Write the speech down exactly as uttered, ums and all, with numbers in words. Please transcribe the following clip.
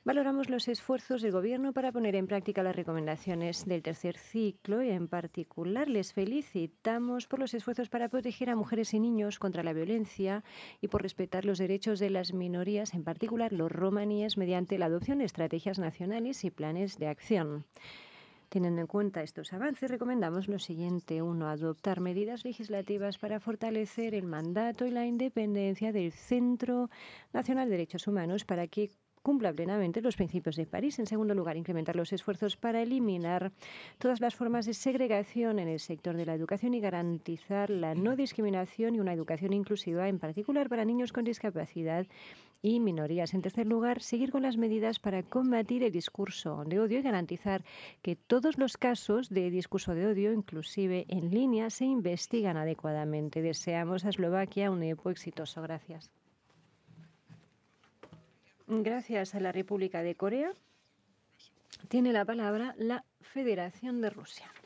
Valoramos los esfuerzos del Gobierno para poner en práctica las recomendaciones del tercer ciclo y, en particular, les felicitamos por los esfuerzos para proteger a mujeres y niños contra la violencia y por respetar los derechos de las minorías, en particular los romaníes, mediante la adopción de estrategias nacionales y planes de acción. Teniendo en cuenta estos avances, recomendamos lo siguiente. Uno, adoptar medidas legislativas para fortalecer el mandato y la independencia del Centro Nacional de Derechos Humanos para que cumpla plenamente los principios de París. En segundo lugar, incrementar los esfuerzos para eliminar todas las formas de segregación en el sector de la educación y garantizar la no discriminación y una educación inclusiva, en particular para niños con discapacidad y minorías. En tercer lugar, seguir con las medidas para combatir el discurso de odio y garantizar que todos los casos de discurso de odio, inclusive en línea, se investigan adecuadamente. Deseamos a Eslovaquia un E P O exitoso. Gracias. Gracias a la República de Corea, tiene la palabra la Federación de Rusia.